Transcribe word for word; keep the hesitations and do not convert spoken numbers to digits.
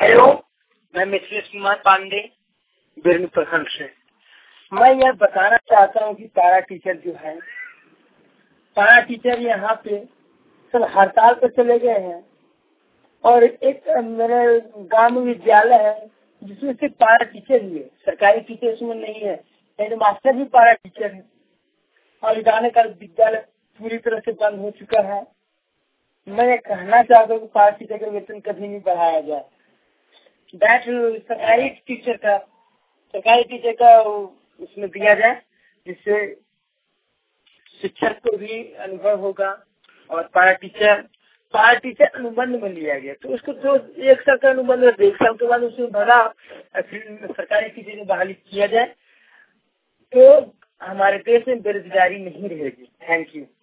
Hello, मैं मिथिलेश कुमार पांडे बिरनी प्रखंड से। मैं यह बताना चाहता हूँ कि पारा टीचर जो है, पारा टीचर यहाँ पे सब हड़ताल पर चले गए हैं और एक मेरे गांव में विद्यालय है जिसमें सिर्फ पारा टीचर ही है, सरकारी टीचर उसमें नहीं है। हेड मास्टर भी पारा टीचर है और गाने का विद्यालय पूरी तरह से बंद हो चुका है। मैं ये कहना चाहता हूँ कि पारा टीचर का वेतन कभी नहीं बढ़ाया जाए। बैच सरकारी टीचर का सरकारी टीचर का उसमें दिया जाए, जिससे शिक्षक को भी अनुभव होगा। और पारा टीचर पारा टीचर अनुबंध में लिया गया तो उसको तो एक साल का अनुबंध एक साल के बाद उसमें भरा सरकारी टीचर में बहाली किया जाए तो हमारे देश में बेरोजगारी नहीं रहेगी। Thank you.